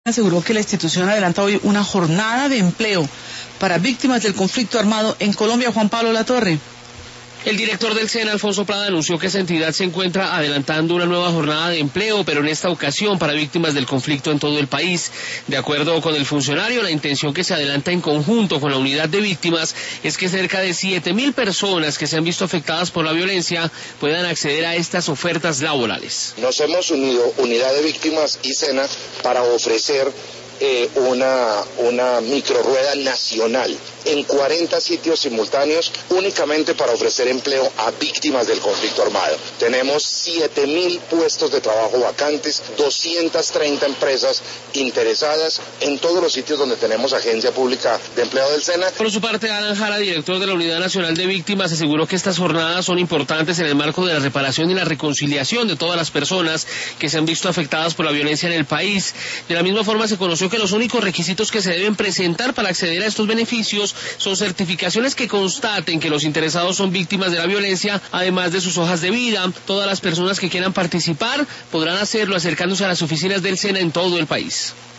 Aseguró que la institución adelanta hoy una jornada de empleo para víctimas del conflicto armado en Colombia. Juan Pablo Latorre. El director del SENA, Alfonso Prada, anunció que esa entidad se encuentra adelantando una nueva jornada de empleo, pero en esta ocasión para víctimas del conflicto en todo el país. De acuerdo con el funcionario, la intención que se adelanta en conjunto con la unidad de víctimas es que cerca de 7.000 personas que se han visto afectadas por la violencia puedan acceder a estas ofertas laborales. Nos hemos unido, Unidad de Víctimas y SENA, para ofrecer una microrueda nacional en 40 sitios simultáneos únicamente para ofrecer empleo a víctimas del conflicto armado. Tenemos 7.000 puestos de trabajo vacantes, 230 empresas interesadas en todos los sitios donde tenemos agencia pública de empleo del SENA. Por su parte, Alan Jara, director de la Unidad Nacional de Víctimas, aseguró que estas jornadas son importantes en el marco de la reparación y la reconciliación de todas las personas que se han visto afectadas por la violencia en el país. De la misma forma, se conoció que los únicos requisitos que se deben presentar para acceder a estos beneficios son certificaciones que constaten que los interesados son víctimas de la violencia, además de sus hojas de vida. Todas las personas que quieran participar podrán hacerlo acercándose a las oficinas del SENA en todo el país.